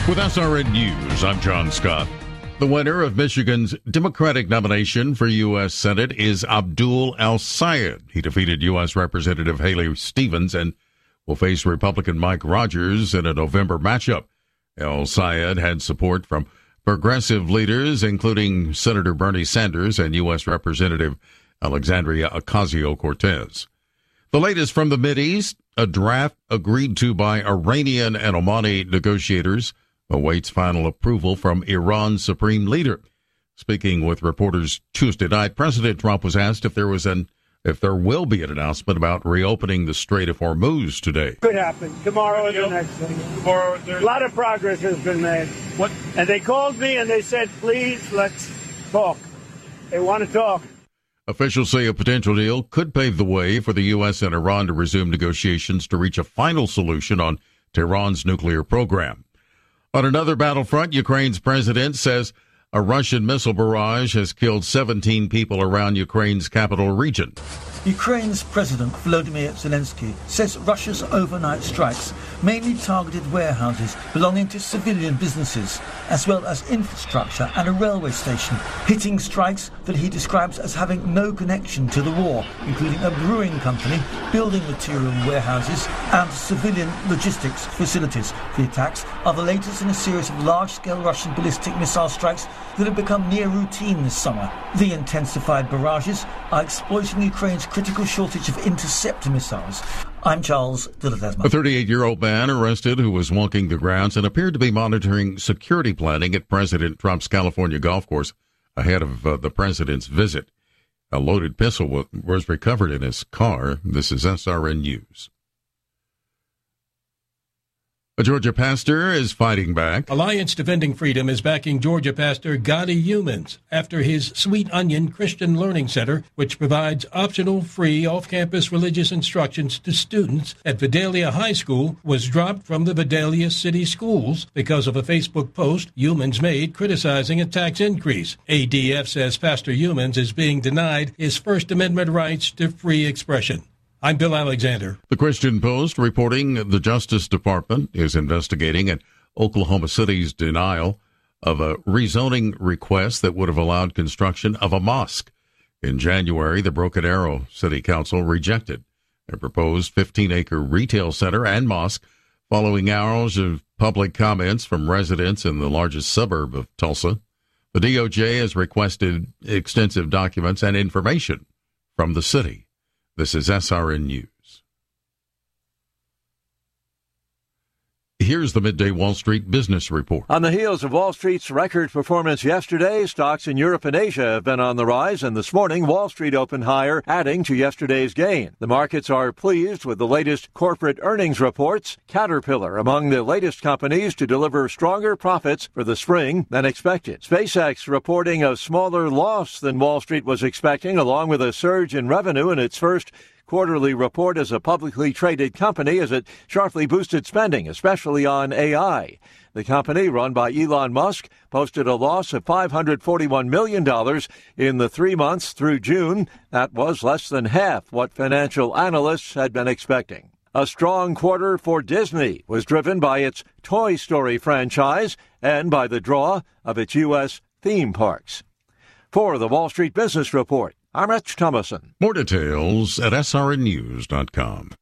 With SRN News, I'm John Scott. The winner of Michigan's Democratic nomination for U.S. Senate is Abdul El-Sayed. He defeated U.S. Representative Haley Stevens and will face Republican Mike Rogers in a November matchup. El-Sayed had support from progressive leaders, including Senator Bernie Sanders and U.S. Representative Alexandria Ocasio-Cortez. The latest from the Mideast, a draft agreed to by Iranian and Omani negotiators awaits final approval from Iran's supreme leader. Speaking with reporters Tuesday night, President Trump was asked if there will be an announcement about reopening the Strait of Hormuz today. Could happen tomorrow or the next day. Tomorrow, a lot of progress has been made. What? And they called me and they said, please, let's talk. They want to talk. Officials say a potential deal could pave the way for the U.S. and Iran to resume negotiations to reach a final solution on Tehran's nuclear program. On another battlefront, Ukraine's president says a Russian missile barrage has killed 17 people around Ukraine's capital region. Ukraine's President Volodymyr Zelensky says Russia's overnight strikes mainly targeted warehouses belonging to civilian businesses, as well as infrastructure and a railway station, hitting strikes that he describes as having no connection to the war, including a brewing company, building material warehouses, and civilian logistics facilities. The attacks are the latest in a series of large-scale Russian ballistic missile strikes that have become near routine this summer. The intensified barrages are exploiting Ukraine's critical shortage of interceptor missiles. I'm Charles de Ledesma. A 38-year-old man arrested who was walking the grounds and appeared to be monitoring security planning at President Trump's California golf course ahead of the president's visit. A loaded pistol was recovered in his car. This is SRN News. A Georgia pastor is fighting back. Alliance Defending Freedom is backing Georgia pastor Gadi Humans after his Sweet Onion Christian Learning Center, which provides optional, free, off-campus religious instructions to students at Vidalia High School, was dropped from the Vidalia City Schools because of a Facebook post Humans made criticizing a tax increase. ADF says Pastor Humans is being denied his First Amendment rights to free expression. I'm Bill Alexander. The Christian Post reporting the Justice Department is investigating an Oklahoma City's denial of a rezoning request that would have allowed construction of a mosque. In January, the Broken Arrow City Council rejected a proposed 15-acre retail center and mosque following hours of public comments from residents in the largest suburb of Tulsa. The DOJ has requested extensive documents and information from the city. This is SRN News. Here's the Midday Wall Street Business Report. On the heels of Wall Street's record performance yesterday, stocks in Europe and Asia have been on the rise, and this morning Wall Street opened higher, adding to yesterday's gain. The markets are pleased with the latest corporate earnings reports. Caterpillar among the latest companies to deliver stronger profits for the spring than expected. SpaceX reporting a smaller loss than Wall Street was expecting, along with a surge in revenue in its first quarterly report as a publicly traded company as it sharply boosted spending, especially on AI. The company, run by Elon Musk, posted a loss of $541 million in the 3 months through June. That was less than half what financial analysts had been expecting. A strong quarter for Disney was driven by its Toy Story franchise and by the draw of its U.S. theme parks. For the Wall Street Business Report, I'm Rich Thomason. More details at srnnews.com.